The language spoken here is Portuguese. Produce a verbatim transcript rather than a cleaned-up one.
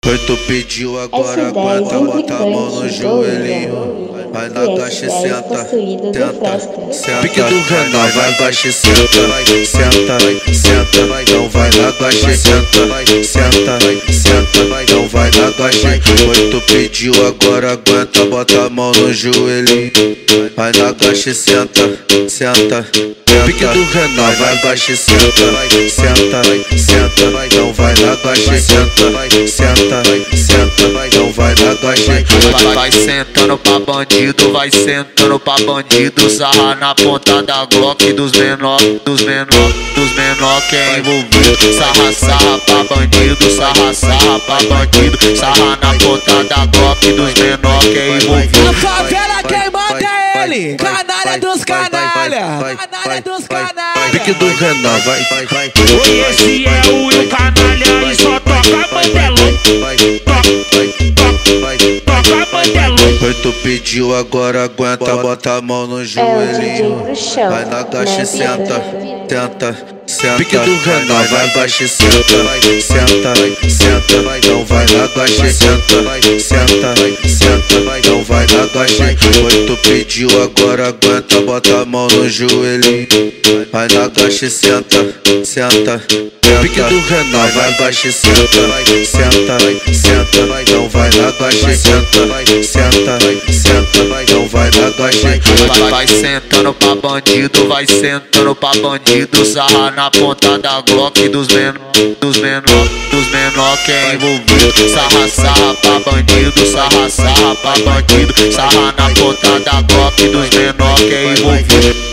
Oi, tu pediu agora, aguenta, bota a mão no joelhinho. Vai na caixa e senta, tenta, senta. Pique do Renan, vai baixa e senta, senta, senta. Então vai na caixa e senta, senta, senta. Então vai na caixa. Oi, tu pediu agora, aguenta, bota a mão no joelhinho. Vai na caixa e senta, senta. Pique do Renan, vai baixa e senta, senta, senta. Então vai na caixa e senta, senta, senta. Então vai na caixa. Vai, vai sentando pra bandido, vai sentando pra bandido. Sarra na ponta da Glock dos menor, dos menor, dos menor que é envolvido. Sarra, sarra pra bandido, sarra, sarra pra bandido. Sarra na ponta da Glock dos menor que é envolvido. Na favela quem manda é ele, canalha dos canalha, canalha dos canalha. Pique do Renan, vai, vai, vai. Oi, esse é o Will Canalha e só toca bandelão. Toca bandelão. Oi, tu pediu agora, aguenta, bota a mão no joelhinho. Vai na caixa e senta, tenta, senta. Pique do Renan, vai baixa e senta, senta, senta. Então vai na caixa e senta, senta, senta. Então vai na caixa. Oi, tu pediu agora, aguenta, bota a mão no joelhinho. Vai na caixa e senta, senta. Pique do Renan, vai baixa e senta, senta, senta. Então vai na caixa e senta, senta, senta. Então vai na caixa. Vai, vai sentando pra bandido, vai sentando pra bandido. Sarra na ponta da Glock dos menor, dos menor, dos menor que é envolvido. Sarra, sarra pra bandido, sarra, sarra pra bandido. Sarra na ponta da Glock dos menor que é envolvido.